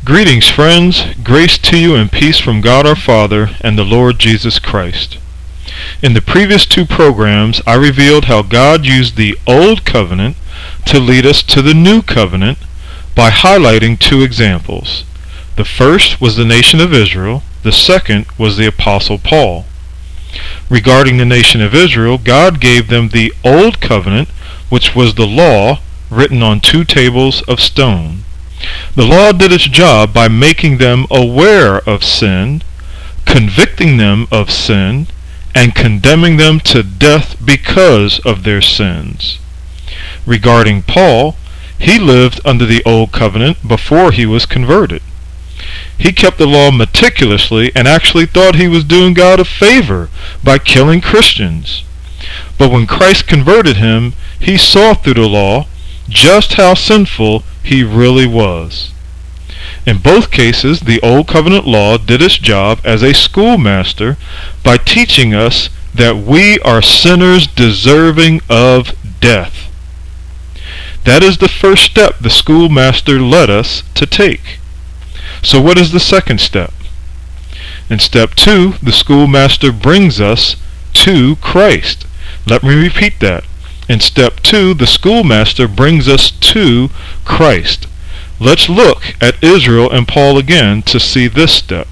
Greetings, friends. Grace to you and peace from God our Father and the Lord Jesus Christ. In the previous two programs, I revealed how God used the Old Covenant to lead us to the New Covenant by highlighting two examples. The first was the nation of Israel. The second was the Apostle Paul. Regarding the nation of Israel, God gave them the Old Covenant, which was the law written on two tables of stone. The law did its job by making them aware of sin, convicting them of sin, and condemning them to death because of their sins. Regarding Paul, he lived under the Old Covenant before he was converted. He kept the law meticulously and actually thought he was doing God a favor by killing Christians. But when Christ converted him, he saw through the law just how sinful he really was. In both cases, the Old Covenant law did its job as a schoolmaster by teaching us that we are sinners deserving of death. That is the first step the schoolmaster led us to take. So what is the second step? In step 2, the schoolmaster brings us to Christ. Let me repeat that. In step 2, the schoolmaster brings us to Christ. Let's look at Israel and Paul again to see this step.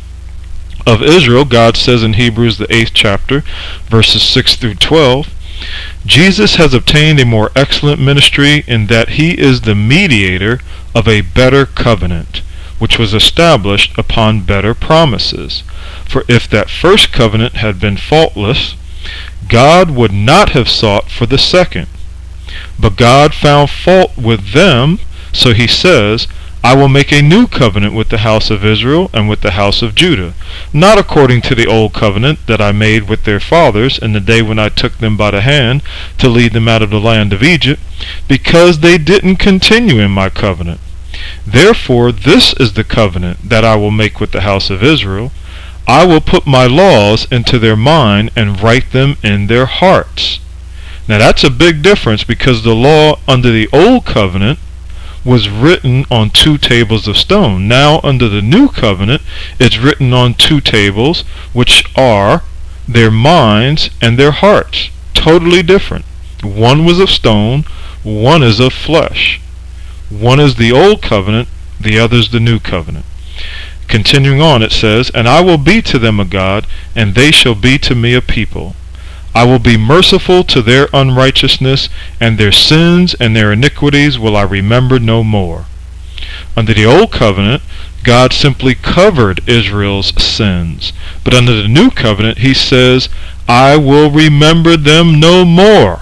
Of Israel, God says in Hebrews the 8th chapter, verses 6 through 12, Jesus has obtained a more excellent ministry in that he is the mediator of a better covenant, which was established upon better promises. For if that first covenant had been faultless, God would not have sought for the second. But God found fault with them, so he says, I will make a new covenant with the house of Israel and with the house of Judah, not according to the old covenant that I made with their fathers in the day when I took them by the hand to lead them out of the land of Egypt, because they didn't continue in my covenant. Therefore this is the covenant that I will make with the house of Israel. I will put my laws into their mind and write them in their hearts. Now that's a big difference, because the law under the old covenant was written on two tables of stone. Now under the new covenant, it's written on two tables, which are their minds and their hearts. Totally different. One was of stone, one is of flesh. One is the old covenant, the other is the new covenant. Continuing on, it says, And I will be to them a God, and they shall be to me a people. I will be merciful to their unrighteousness, and their sins and their iniquities will I remember no more. Under the old covenant, God simply covered Israel's sins. But under the new covenant, he says, I will remember them no more.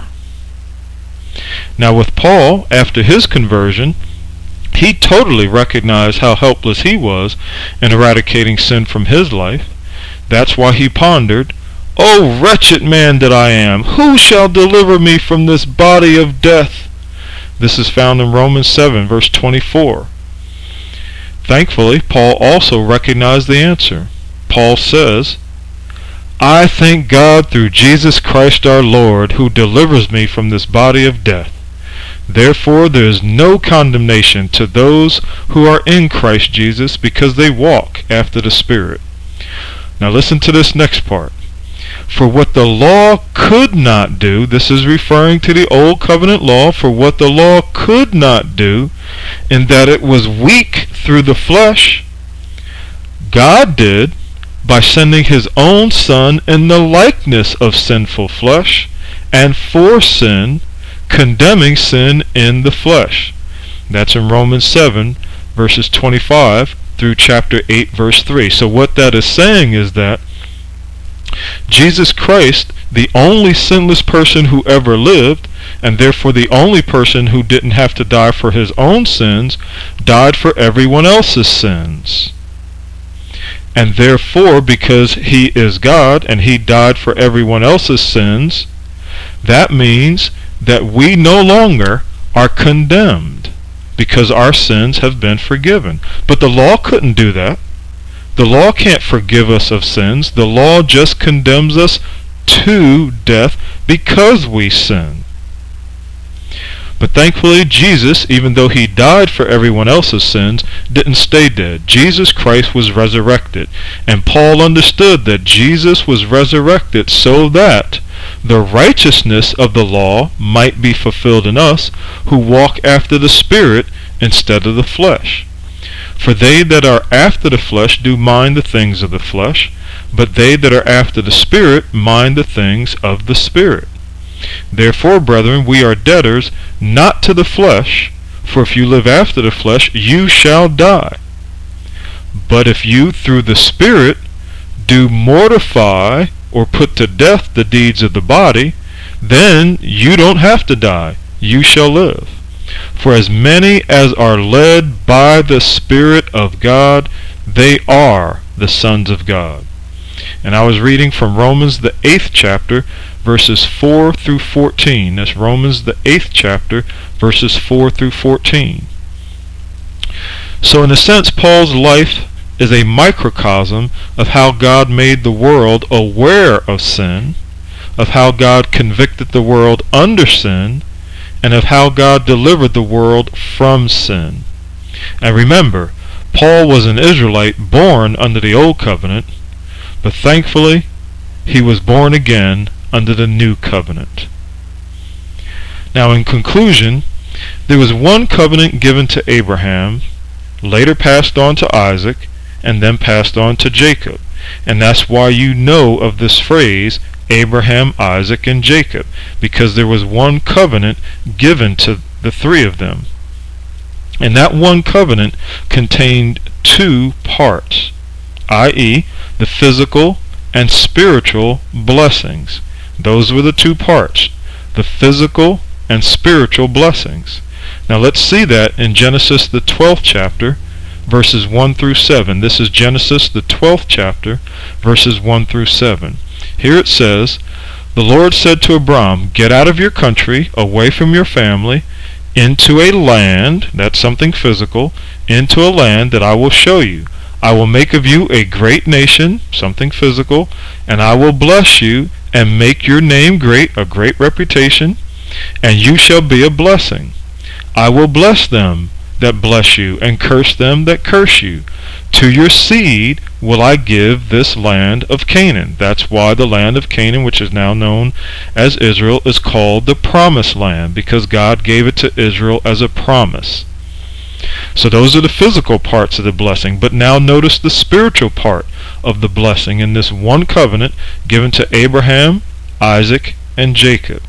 Now with Paul, after his conversion, he totally recognized how helpless he was in eradicating sin from his life. That's why he pondered, O wretched man that I am, who shall deliver me from this body of death? This is found in Romans 7, verse 24. Thankfully, Paul also recognized the answer. Paul says, I thank God through Jesus Christ our Lord, who delivers me from this body of death. Therefore there is no condemnation to those who are in Christ Jesus, because they walk after the Spirit. Now listen to this next part. For what the law could not do, this is referring to the old covenant law, for what the law could not do, in that it was weak through the flesh, God did by sending his own Son in the likeness of sinful flesh, and for sin, condemning sin in the flesh. That's in Romans 7, verses 25 through chapter 8, verse 3. So what that is saying is that Jesus Christ, the only sinless person who ever lived, and therefore the only person who didn't have to die for his own sins, died for everyone else's sins. And therefore, because he is God and he died for everyone else's sins, that means that we no longer are condemned, because our sins have been forgiven. But the law couldn't do that. The law can't forgive us of sins. The law just condemns us to death because we sin. But thankfully, Jesus, even though he died for everyone else's sins, didn't stay dead. Jesus Christ was resurrected. And Paul understood that Jesus was resurrected so that the righteousness of the law might be fulfilled in us who walk after the Spirit instead of the flesh. For they that are after the flesh do mind the things of the flesh, but they that are after the Spirit mind the things of the Spirit. Therefore, brethren, we are debtors not to the flesh, for if you live after the flesh, you shall die. But if you through the Spirit do mortify or put to death the deeds of the body, then you don't have to die, you shall live. For as many as are led by the Spirit of God, they are the sons of God. And I was reading from Romans the 8th chapter, verses 4 through 14. That's Romans the 8th chapter, verses 4 through 14. So in a sense, Paul's life is a microcosm of how God made the world aware of sin, of how God convicted the world under sin, and of how God delivered the world from sin. And remember, Paul was an Israelite born under the old covenant, but thankfully he was born again under the new covenant. Now, in conclusion, there was one covenant given to Abraham, later passed on to Isaac, and then passed on to Jacob. And that's why you know of this phrase, Abraham, Isaac, and Jacob, because there was one covenant given to the three of them. And that one covenant contained two parts, i.e., the physical and spiritual blessings. Those were the two parts, the physical and spiritual blessings. Now let's see that in Genesis the 12th chapter, verses 1 through 7. This is Genesis the 12th chapter, verses 1 through 7. Here it says, "The Lord said to Abram, Get out of your country, away from your family, into a land," that's something physical, "into a land that I will show you. I will make of you a great nation," something physical, "and I will bless you and make your name great," a great reputation, "and you shall be a blessing. I will bless them that bless you, and curse them that curse you. To your seed will I give this land of Canaan." That's why the land of Canaan, which is now known as Israel, is called the Promised Land, because God gave it to Israel as a promise. So those are the physical parts of the blessing. But now notice the spiritual part of the blessing in this one covenant given to Abraham, Isaac, and Jacob.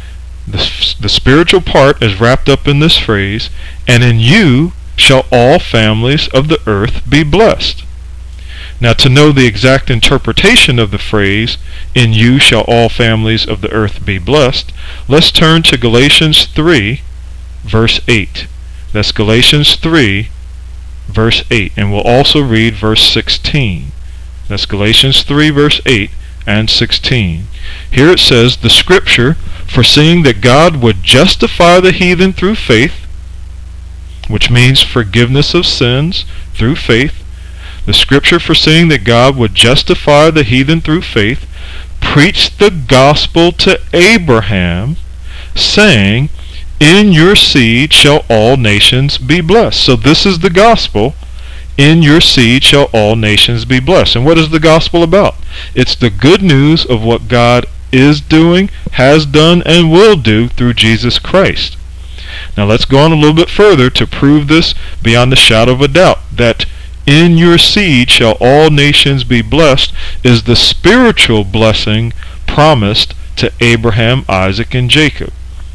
The spiritual part is wrapped up in this phrase, "And in you shall all families of the earth be blessed." Now, to know the exact interpretation of the phrase, "In you shall all families of the earth be blessed," let's turn to Galatians 3, verse 8. That's Galatians 3, verse 8. And we'll also read verse 16. That's Galatians 3, verse 8 and 16. Here it says, "The scripture, foreseeing that God would justify the heathen through faith," which means forgiveness of sins through faith. The scripture, foreseeing that God would justify the heathen through faith, preached the gospel to Abraham, saying, "In your seed shall all nations be blessed." So this is the gospel. In your seed shall all nations be blessed. And what is the gospel about? It's the good news of what God is doing, has done, and will do through Jesus Christ. Now let's go on a little bit further to prove this beyond the shadow of a doubt, that in your seed shall all nations be blessed is the spiritual blessing promised to Abraham, Isaac, and Jacob.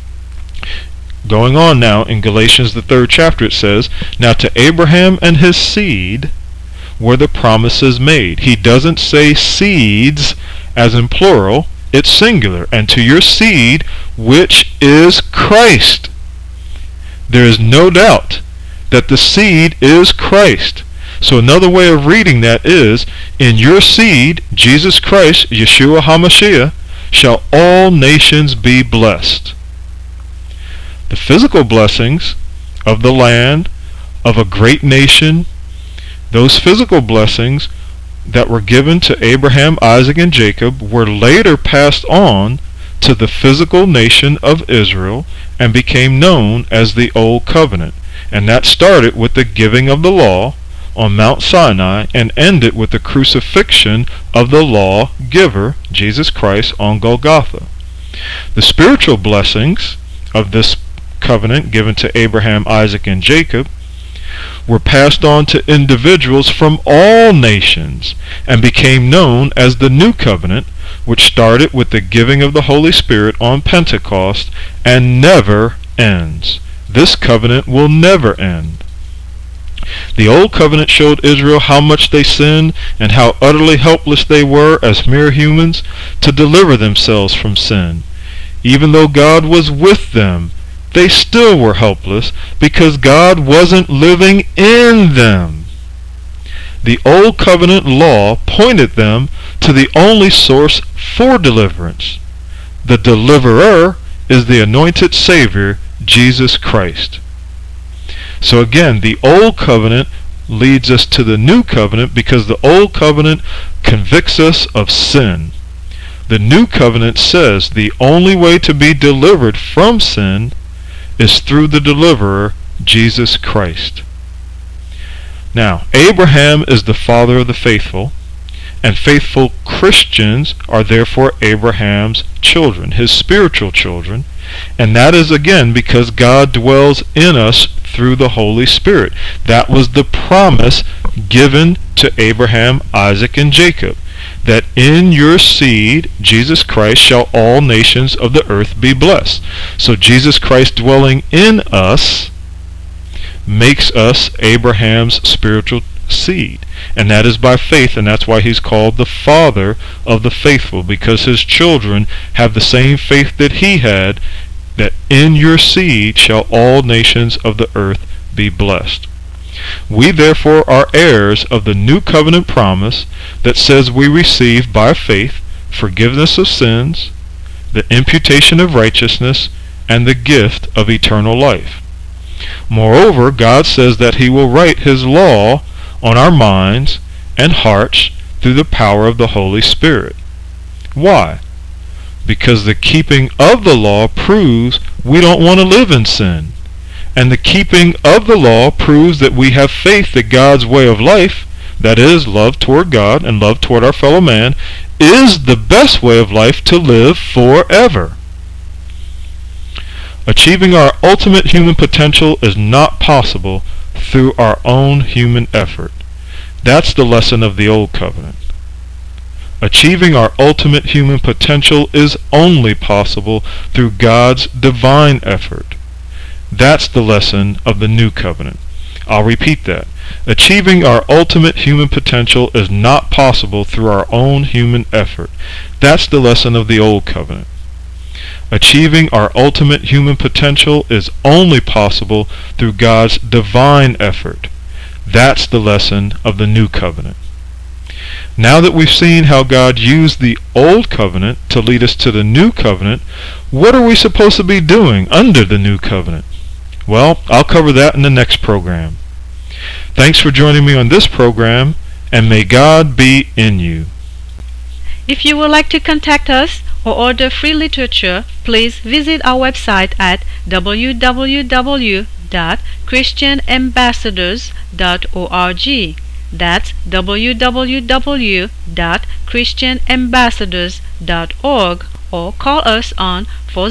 Going on now, in Galatians the 3rd chapter it says, "Now to Abraham and his seed were the promises made." He doesn't say seeds as in plural, it's singular. "And to your seed, which is Christ." There is no doubt that the seed is Christ. So another way of reading that is, "In your seed, Jesus Christ, Yeshua HaMashiach, shall all nations be blessed." The physical blessings of the land, of a great nation, those physical blessings that were given to Abraham, Isaac, and Jacob were later passed on to the physical nation of Israel and became known as the Old Covenant. And that started with the giving of the law on Mount Sinai and ended with the crucifixion of the law giver, Jesus Christ, on Golgotha. The spiritual blessings of this covenant given to Abraham, Isaac, and Jacob were passed on to individuals from all nations and became known as the New Covenant, which started with the giving of the Holy Spirit on Pentecost and never ends. This covenant will never end. The Old Covenant showed Israel how much they sinned and how utterly helpless they were as mere humans to deliver themselves from sin. Even though God was with them, they still were helpless because God wasn't living in them. The Old Covenant law pointed them to the only source for deliverance. The deliverer is the anointed Savior, Jesus Christ. So again, the Old Covenant leads us to the New Covenant because the Old Covenant convicts us of sin. The New Covenant says the only way to be delivered from sin is through the deliverer, Jesus Christ. Now, Abraham is the father of the faithful, and faithful Christians are therefore Abraham's children, his spiritual children, and that is again because God dwells in us through the Holy Spirit. That was the promise given to Abraham, Isaac, and Jacob, that in your seed, Jesus Christ, shall all nations of the earth be blessed. So Jesus Christ dwelling in us makes us Abraham's spiritual seed, and that is by faith, and that's why he's called the father of the faithful, because his children have the same faith that he had, that in your seed shall all nations of the earth be blessed. We therefore are heirs of the new covenant promise that says we receive by faith forgiveness of sins, the imputation of righteousness, and the gift of eternal life. Moreover, God says that he will write his law on our minds and hearts through the power of the Holy Spirit. Why? Because the keeping of the law proves we don't want to live in sin. And the keeping of the law proves that we have faith that God's way of life, that is, love toward God and love toward our fellow man, is the best way of life to live forever. Achieving our ultimate human potential is not possible through our own human effort. That's the lesson of the Old Covenant. Achieving our ultimate human potential is only possible through God's divine effort. That's the lesson of the New Covenant. I'll repeat that. Achieving our ultimate human potential is not possible through our own human effort. That's the lesson of the Old Covenant. Achieving our ultimate human potential is only possible through God's divine effort. That's the lesson of the New Covenant. Now that we've seen how God used the Old Covenant to lead us to the New Covenant, what are we supposed to be doing under the New Covenant? Well, I'll cover that in the next program. Thanks for joining me on this program, and may God be in you. If you would like to contact us or order free literature, please visit our website at www.christianambassadors.org. That's www.christianambassadors.org, or call us on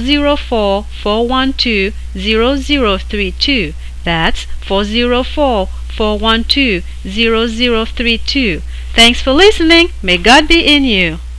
404-412-0032. That's 404-412-0032. Thanks for listening. May God be in you.